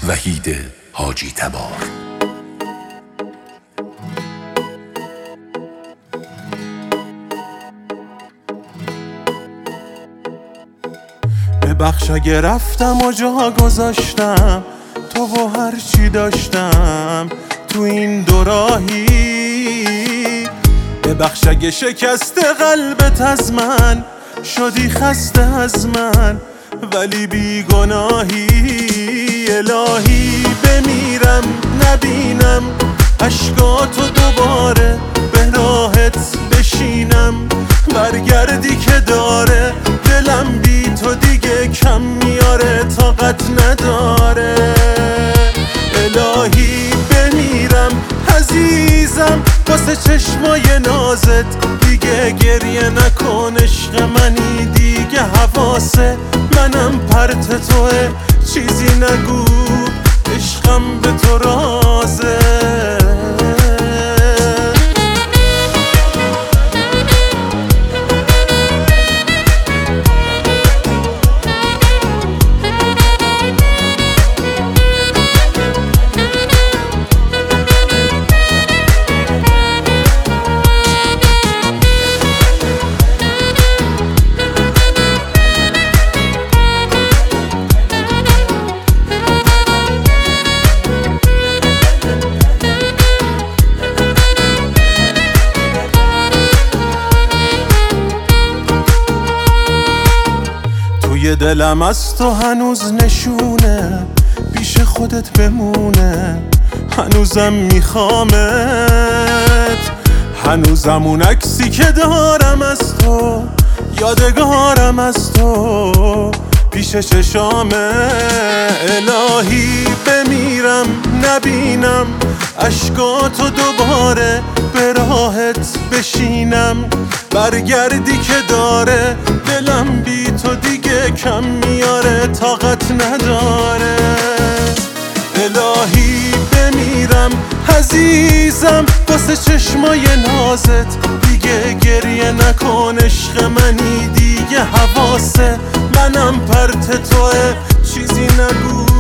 وحید حاجی تبار. ببخش اگه رفتم و جا گذاشتم تو و هر چی داشتم تو این دوراهی. ببخش اگه شکست قلبت از من شدی خسته از من ولی بیگناهی. الهی بمیرم نبینم اشکاتو دوباره به راحت بشینم، برگردی که داره دلم بی تو دیگه کم میاره طاقت نداره. الهی بمیرم عزیزم واسه چشمای نازت دیگه گریه نکن عشق منی دیگه حواسه منم پرت توه چیزی نگو عشقم به تو رازه. توی دلم از تو هنوز نشونه پیش خودت بمونه، هنوزم میخوامت، هنوزم اون عکسی که دارم از تو یادگارم از تو پیش چشامه. الهی بمیرم نبینم اشکاتو دوباره به راحت بشینم، برگردی که داره دلم بی تو دیگه کم میاره طاقت نداره. الهی بمیرم عزیزم واسه چشمای نازت دیگه گریه نکن عشق منی دیگه حواسه منم پرت توه چیزی نگو